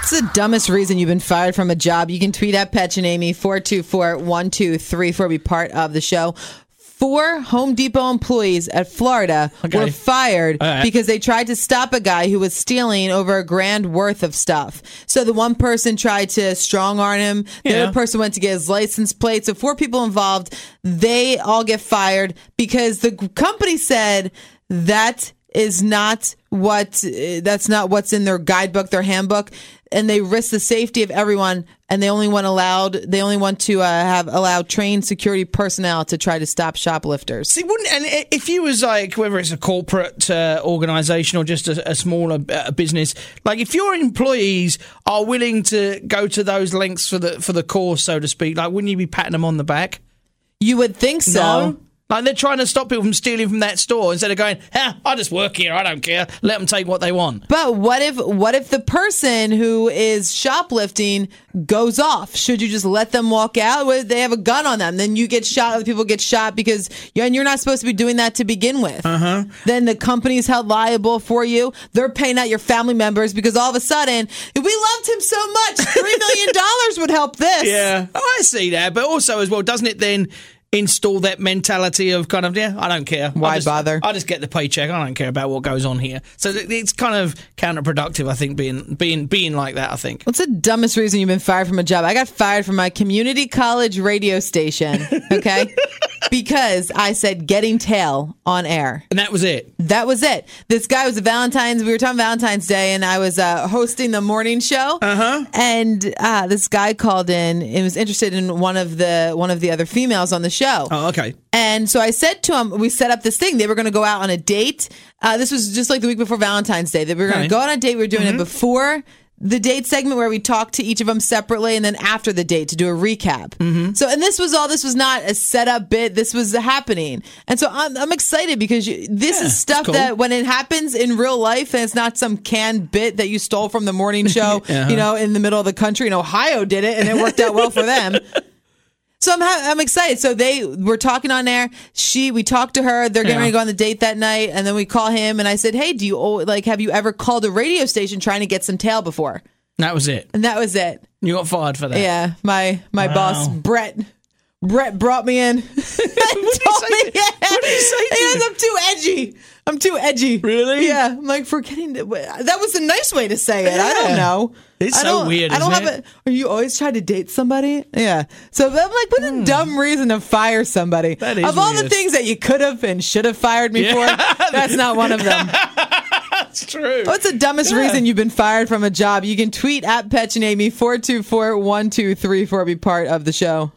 It's the dumbest reason you've been fired from a job. You can tweet at Petch and Amy 424-1234. Be part of the show. 4 Home Depot employees at Florida were fired because they tried to stop a guy who was stealing over $1,000 worth of stuff. So the one person tried to strong arm him. The other person went to get his license plate. So 4 people involved. They all get fired because the company said that's not what's in their guidebook, their handbook, and they risk the safety of everyone. And they only want to have allowed trained security personnel to try to stop shoplifters. See, if you was like, whether it's a corporate organisation or just a smaller business, like if your employees are willing to go to those lengths for the cause, so to speak, like wouldn't you be patting them on the back? You would think so. No? Like they're trying to stop people from stealing from that store instead of going, I just work here, I don't care. Let them take what they want. But what if the person who is shoplifting goes off? Should you just let them walk out? They have a gun on them. Then you get shot, other people get shot because you're not supposed to be doing that to begin with. Then the company's held liable for you. They're paying out your family members because all of a sudden, we loved him so much. $3 million would help this. Yeah, I see that. But also as well, doesn't it then install that mentality of kind of, I don't care. Why bother? I just get the paycheck. I don't care about what goes on here. So it's kind of counterproductive, I think, being like that, I think. What's the dumbest reason you've been fired from a job? I got fired from my community college radio station, okay? Because I said getting tail on air. And that was it? That was it. This guy was we were talking Valentine's Day, and I was hosting the morning show. And this guy called in and was interested in one of the other females on the show. Oh, okay. And so I said to him, we set up this thing. They were going to go out on a date. This was just like the week before Valentine's Day. They were going to go on a date. We were doing it before the date segment where we talked to each of them separately, and then after the date to do a recap. So, and this was not a setup bit. This was happening. And so I'm excited because this is stuff that when it happens in real life and it's not some canned bit that you stole from the morning show, in the middle of the country. And Ohio did it and it worked out well for them. So I'm excited. So we're talking on air. We talked to her. They're getting ready to go on the date that night, and then we call him. And I said, "Hey, have you ever called a radio station trying to get some tail before?" That was it. And that was it. You got fired for that. Yeah, my boss Brett brought me in. What did he say? He goes, I'm too edgy. Really? Yeah. I'm like, that was a nice way to say it. I don't know. It's so weird, Are you always trying to date somebody? Yeah. So I'm like, what a dumb reason to fire somebody. That is of all the things that you could have and should have fired me for, that's not one of them. That's true. What's the dumbest reason you've been fired from a job? You can tweet at Petch and Amy 424-1234. Be part of the show.